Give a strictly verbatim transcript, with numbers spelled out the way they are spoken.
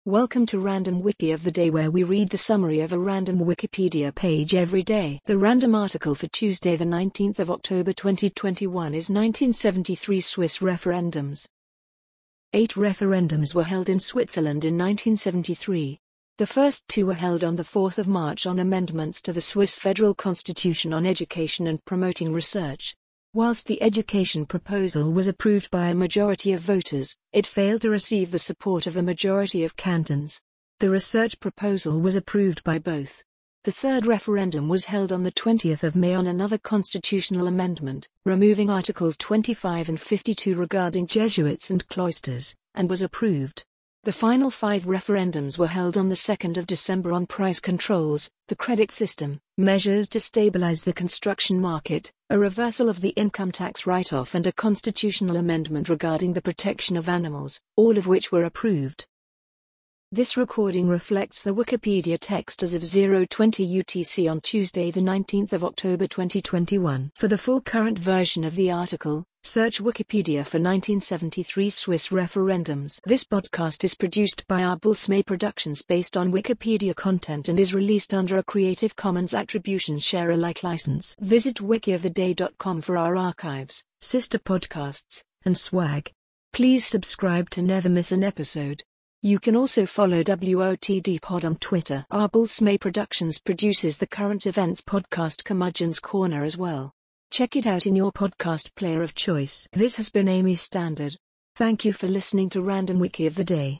Welcome to Random Wiki of the Day, where we read the summary of a random Wikipedia page every day. The random article for Tuesday the nineteenth of October twenty twenty-one is nineteen seventy-three Swiss referendums. Eight referendums were held in Switzerland in nineteen seventy-three. The first two were held on the fourth of March on amendments to the Swiss Federal Constitution on education and promoting research. Whilst the education proposal was approved by a majority of voters, it failed to receive the support of a majority of cantons. The research proposal was approved by both. The third referendum was held on the twentieth of May on another constitutional amendment, removing Articles twenty-five and fifty-two regarding Jesuits and cloisters, and was approved. The final five referendums were held on the second of December on price controls, the credit system, measures to stabilize the construction market, a reversal of the income tax write-off, and a constitutional amendment regarding the protection of animals, all of which were approved. This recording reflects the Wikipedia text as of zero twenty U T C on Tuesday the nineteenth of October twenty twenty-one. For the full current version of the article, search Wikipedia for nineteen seventy-three Swiss referendums. This podcast is produced by Arbulsmay Productions based on Wikipedia content and is released under a Creative Commons Attribution Share Alike license. Visit wiki of the day dot com for our archives, sister podcasts, and swag. Please subscribe to never miss an episode. You can also follow W O T D Pod on Twitter. Arbulsmay Productions produces the current events podcast Curmudgeon's Corner as well. Check it out in your podcast player of choice. This has been Amy Standard. Thank you for listening to Random Wiki of the Day.